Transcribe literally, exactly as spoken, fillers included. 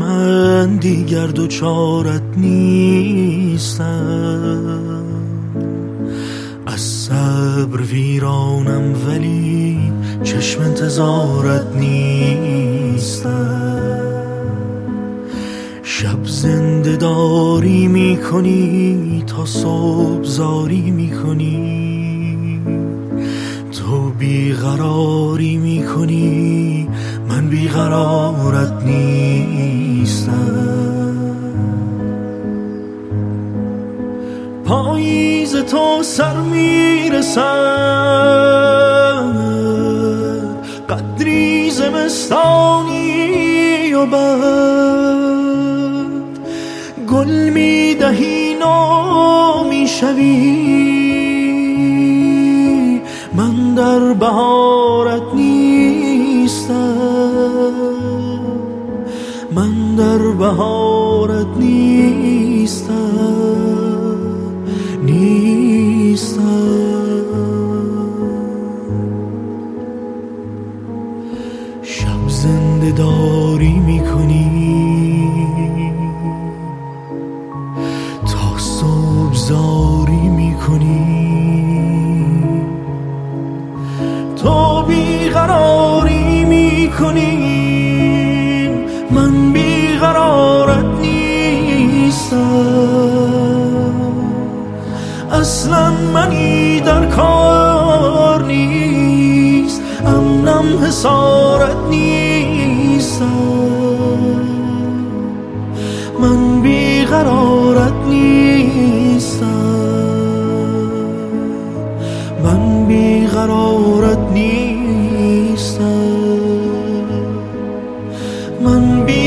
من دیگر دوچارت نیستم. از صبر ویرانم ولی چشم انتظارت نیستم. شب زنده داری می کنی تا صبح زاری می کنی. تو بیقراری می کنی من بیقرارت نیستم. پاییز تو سر می رسد، قدری زمستانی و بعد گل می دهی نو می شوی. من در بهارت نیستم، من در بهارت نیستم، نیستم. شب زنده داری می کنی تا صبح زاری می کنی. تو بیقراری می کنی من بیقرارت نیستم. اصلا منی در کار نیست، امنم حسارت نیستم. من بیقرارت نیستم، من بیقرارت نیستم، من بی